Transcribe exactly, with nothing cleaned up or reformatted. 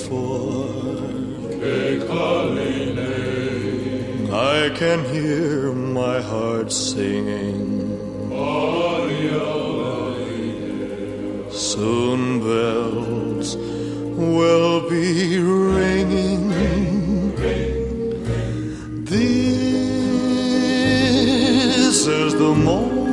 before. I can hear my heart singing. Soon bells will be ringing. This is the moment